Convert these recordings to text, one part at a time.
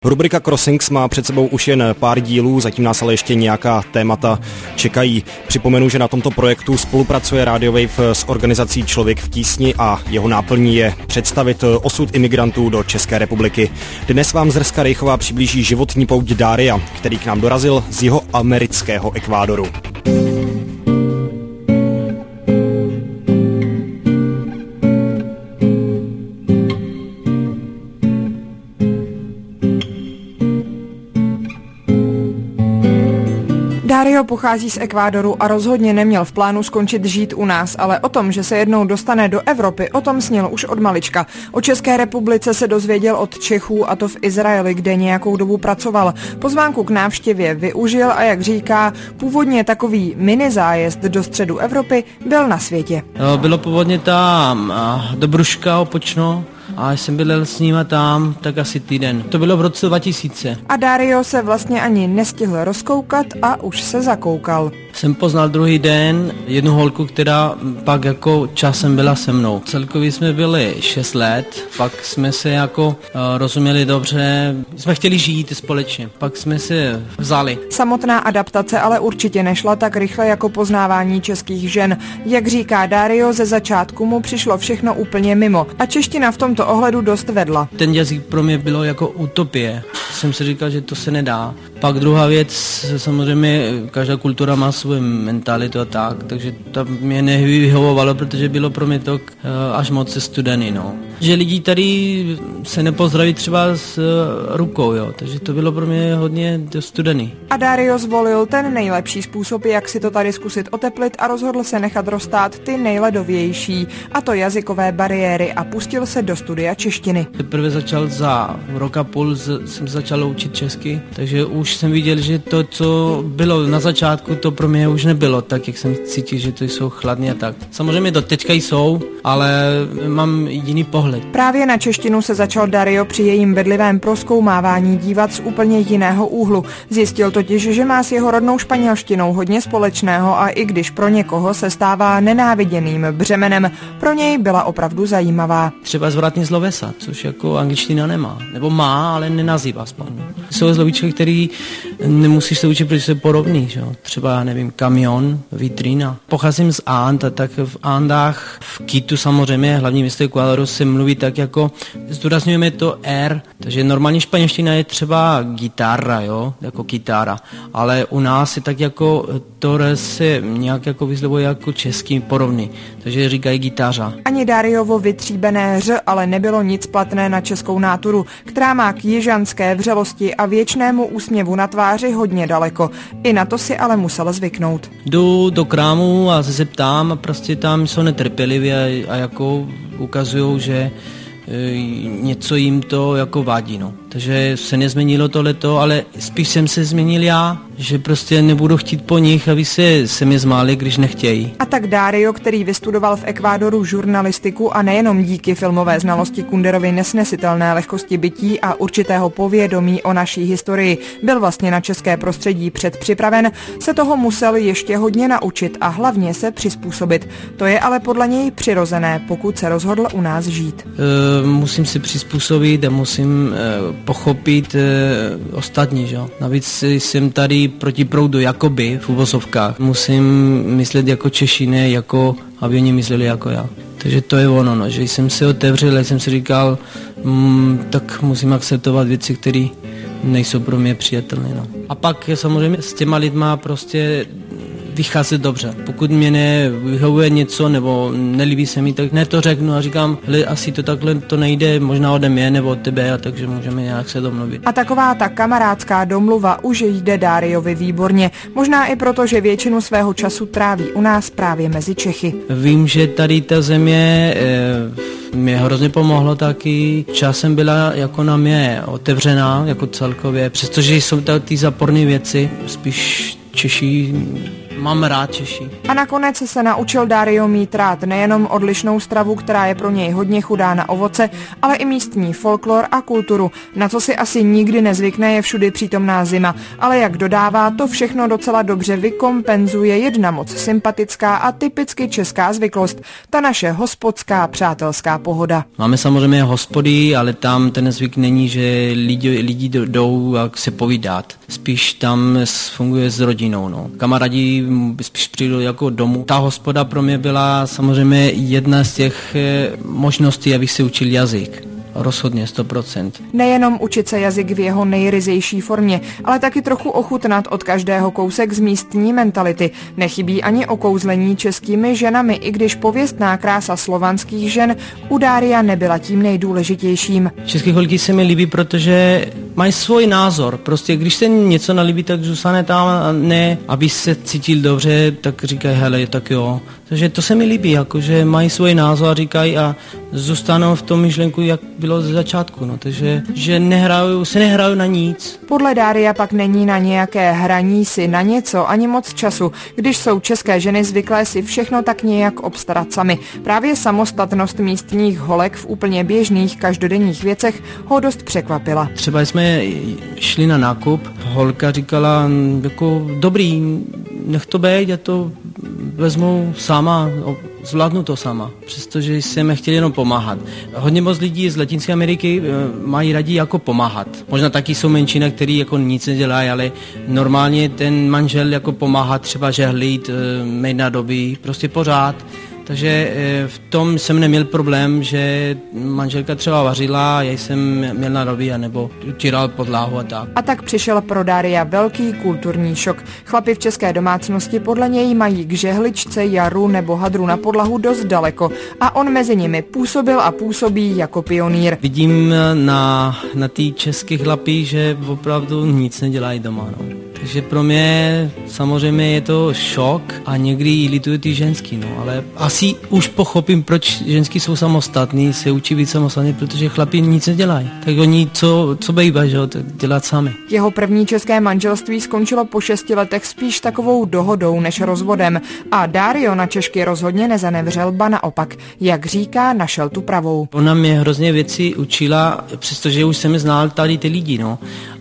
Rubrika Crossings má před sebou už jen pár dílů, zatím nás ale ještě nějaká témata čekají. Připomenu, že na tomto projektu spolupracuje Radio Wave s organizací Člověk v tísni a jeho náplní je představit osud imigrantů do České republiky. Dnes vám Zrska Rejchová přiblíží životní pouť Daria, který k nám dorazil z jeho amerického Ekvádoru. Dario pochází z Ekvádoru a rozhodně neměl v plánu skončit žít u nás, ale o tom, že se jednou dostane do Evropy, o tom snil už od malička. O České republice se dozvěděl od Čechů, a to v Izraeli, kde nějakou dobu pracoval. Pozvánku k návštěvě využil a jak říká, původně takový mini zájezd do středu Evropy byl na světě. Bylo původně tam do Bruška opočno. A jsem byl s nima tam tak asi týden. To bylo v roce 2000. A Dario se vlastně ani nestihl rozkoukat a už se zakoukal. Jsem poznal druhý den jednu holku, která pak jako časem byla se mnou. Celkově jsme byli 6 let, pak jsme se jako rozuměli dobře, jsme chtěli žít společně, pak jsme se vzali. Samotná adaptace ale určitě nešla tak rychle jako poznávání českých žen. Jak říká Dario, ze začátku mu přišlo všechno úplně mimo a čeština v tomto ohledu dost vedla. Ten jazyk pro mě bylo jako utopie. Jsem si říkal, že to se nedá. Pak druhá věc, samozřejmě každá kultura má svou mentalitu a tak, takže to mě nevyhovovalo, protože bylo pro mě to až moc studený, no. Že lidi tady se nepozdraví třeba s rukou, jo, takže to bylo pro mě hodně studený. A Dario zvolil ten nejlepší způsob, jak si to tady zkusit oteplit a rozhodl se nechat roztát ty nejledovější, a to jazykové bariéry, a pustil se do studia češtiny. Teprve začal za rok a půl jsem začal učit česky, takže už jsem viděl, že to, co bylo na začátku, to pro mě už nebylo tak, jak jsem cítil, že to jsou chladné a tak. Samozřejmě do teďka jsou, ale mám jiný pohled. Právě na češtinu se začal Dario při jejím bedlivém prozkoumávání dívat z úplně jiného úhlu. Zjistil totiž, že má s jeho rodnou španělštinou hodně společného a i když pro někoho se stává nenáviděným břemenem, pro něj byla opravdu zajímavá. Třeba zvratný slovesa, což jako angličtina nemá. Nebo má, ale nenazývá aspoň. Jsou slovíčky, který nemusíš se učit, protože jsou podobný, že? Třeba, nevím, kamion, vitrína. Pocházím z And, a tak v Andách, v Kitu samozřejmě, hlavní město Ekvádoru, se mluví tak jako, zdůrazňujeme to R, takže normální španělština je třeba gitarra, jo, jako kytára, ale u nás je tak jako, to se nějak jako vyslovuje jako český podobný, takže říkají gitářa. Ani Dariovo vytříbené ř ale nebylo nic platné na českou náturu, která má k jižanské vřelosti a věčnému úsměvu na tváři hodně daleko. I na to si ale musel zvyknout. Jdu do krámu a se ptám a prostě tam jsou netrpěliví a jako ukazujou, že něco jim to jako vadí, no. Takže se nezměnilo tohleto, ale spíš jsem se změnil já, že prostě nebudu chtít po nich, aby se mi zmáli, když nechtějí. A tak Dario, který vystudoval v Ekvádoru žurnalistiku a nejenom díky filmové znalosti Kunderovy nesnesitelné lehkosti bytí a určitého povědomí o naší historii byl vlastně na české prostředí předpřipraven, se toho musel ještě hodně naučit a hlavně se přizpůsobit. To je ale podle něj přirozené, pokud se rozhodl u nás žít. Musím se přizpůsobit a musím pochopit ostatní, že? Navíc jsem tady proti proudu, jakoby v uvozovkách. Musím myslet jako Češi, ne jako, aby oni mysleli jako já. Takže to je ono, no, že jsem se otevřel, jsem si říkal, tak musím akceptovat věci, které nejsou pro mě přijatelné. No. A pak samozřejmě s těma lidma prostě vycházet dobře. Pokud mě nevyhovuje něco nebo nelíbí se mi, tak ne to řeknu a říkám, hele, asi to takhle to nejde, možná ode mě nebo od tebe, a takže můžeme nějak se domluvit. A taková ta kamarádská domluva už jde Dariovi výborně. Možná i proto, že většinu svého času tráví u nás právě mezi Čechy. Vím, že tady ta země mě hrozně pomohlo taky. Časem byla jako na mě otevřená, jako celkově, přestože jsou ty záporné věci, spíš Češi mám rád Češi. A nakonec se naučil Dario mít rád nejenom odlišnou stravu, která je pro něj hodně chudá na ovoce, ale i místní folklor a kulturu. Na co si asi nikdy nezvykne, je všudy přítomná zima, ale jak dodává, to všechno docela dobře vykompenzuje jedna moc sympatická a typicky česká zvyklost, ta naše hospodská přátelská pohoda. Máme samozřejmě hospody, ale tam ten zvyk není, že lidi jdou se povídat. Spíš tam funguje s rodinou. No. Kamarádi spíš přijdou jako domů. Ta hospoda pro mě byla samozřejmě jedna z těch možností, abych se učil jazyk. Rozhodně, 100%. Nejenom učit se jazyk v jeho nejryzejší formě, ale taky trochu ochutnat od každého kousek z místní mentality. Nechybí ani okouzlení českými ženami, i když pověstná krása slovanských žen u Daria nebyla tím nejdůležitějším. České holky se mi líbí, protože mají svůj názor. Prostě když se něco nelíbí, tak zůstane tam a ne, aby se cítil dobře, tak říkají, hele, tak jo. Takže to se mi líbí, jakože mají svůj názor a říkají a zůstanou v tom myšlenku, jak bylo ze začátku. No. Takže že nehrajou na nic. Podle Daria pak není na nějaké hraní si na něco ani moc času, když jsou české ženy zvyklé si všechno tak nějak obstarat sami. Právě samostatnost místních holek v úplně běžných každodenních věcech ho dost překvapila. Třeba jsme šli na nákup, holka říkala, jako dobrý, nech to být, já to vezmu sama, zvládnu to sama, přestože jsme chtěli jenom pomáhat. Hodně moc lidí z Latinské Ameriky mají radí jako pomáhat. Možná taky jsou menšina, který jako nic nedělají, ale normálně ten manžel jako pomáhá třeba žehlit, mít nádoby, prostě pořád. Takže v tom jsem neměl problém, že manželka třeba vařila, já jsem měl nádoby nebo utíral podlahu a tak. A tak přišel pro Daria velký kulturní šok. Chlapi v české domácnosti podle něj mají k žehličce, jaru nebo hadru na podlahu dost daleko a on mezi nimi působil a působí jako pionýr. Vidím na ty české chlapy, že opravdu nic nedělají doma. No. Takže pro mě samozřejmě je to šok a někdy i lituju ty ženský, no, ale asi už pochopím, proč ženský jsou samostatní, se učí být samostatní, protože chlapi nic nedělají. Tak oni co bejba, že tak dělat sami. Jeho první české manželství skončilo po 6 letech spíš takovou dohodou než rozvodem a Dario na Češky rozhodně nezanevřel, ba naopak. Jak říká, našel tu pravou. Ona mě hrozně věci učila, přestože už jsem znal tady ty lidi, no.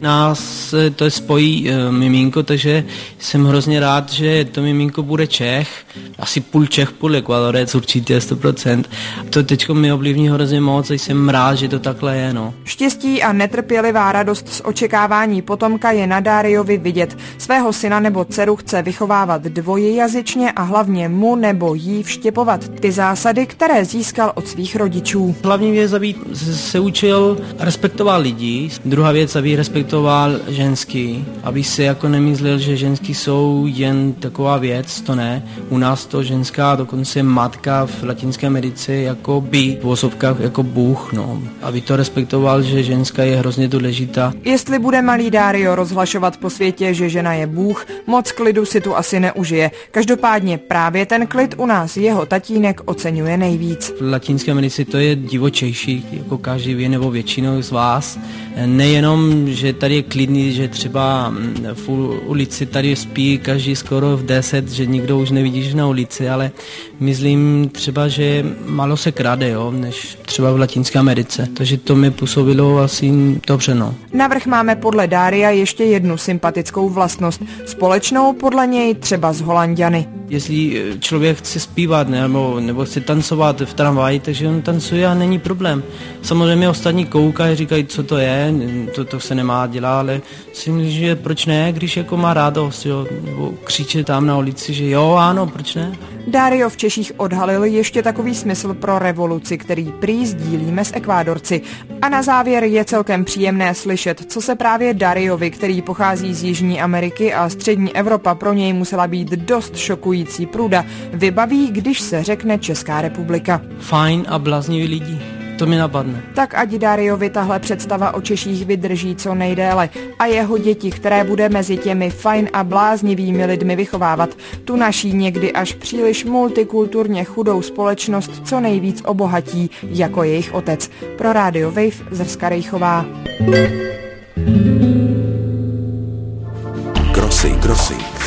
Nás to spojí miminko, takže jsem hrozně rád, že to miminko bude Čech, asi půl Čech, půl Ekvádorec, určitě 100%. To teďko mi ovlivní hrozně moc a jsem rád, že to takhle je, no. Štěstí a netrpělivá radost z očekávání potomka je na Dariovi vidět. Svého syna nebo dceru chce vychovávat dvojjazyčně a hlavně mu nebo jí vštěpovat ty zásady, které získal od svých rodičů. Hlavní věc, aby se učil respektovat lidi, druhá věc, aby respektoval ženský, aby se jako nemyslel, že ženský jsou jen taková věc, to ne. U nás to ženská, dokonce matka v Latinské Americe jako by v osobkách jako Bůh, no. Aby to respektoval, že ženská je hrozně důležitá. Jestli bude malý Dario rozhlašovat po světě, že žena je Bůh, moc klidu si tu asi neužije. Každopádně právě ten klid u nás jeho tatínek oceňuje nejvíc. V Latinské Americe to je divočejší, jako každý ví, nebo většinou z vás. Nejenom, že tady je klidný, že třeba v ulici tady spí každý skoro v 10, že nikdo už nevidíš na ulici, ale myslím třeba, že málo se krade, jo, než třeba v Latinské Americe. Takže to mi působilo asi dobře, no. Navrch máme podle Daria ještě jednu sympatickou vlastnost, společnou podle něj třeba s Holanďany. Jestli člověk chce zpívat nebo chce tancovat v tramvaji, takže on tancuje a není problém. Samozřejmě ostatní koukají, říkají, co to je, to se nemá dělat, ale si myslím, že proč ne, když jako má radost, jo, nebo křiče tam na ulici, že jo, ano, proč ne? Dario v Češích odhalil ještě takový smysl pro revoluci, který prý sdílíme s Ekvádorci. A na závěr je celkem příjemné slyšet, co se právě Dariovi, který pochází z Jižní Ameriky a střední Evropa pro něj musela být dost šokující průda, vybaví, když se řekne Česká republika. Fajn a bláznivý lidi. To mi napadne. Tak ať Dariovi tahle představa o Češích vydrží co nejdéle a jeho děti, které bude mezi těmi fajn a bláznivými lidmi vychovávat, tu naší někdy až příliš multikulturně chudou společnost co nejvíc obohatí, jako jejich otec. Pro Radio Wave Zrska Rejchová. Grossi.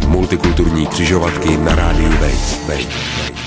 multikulturní křižovatky na rádiu Wave.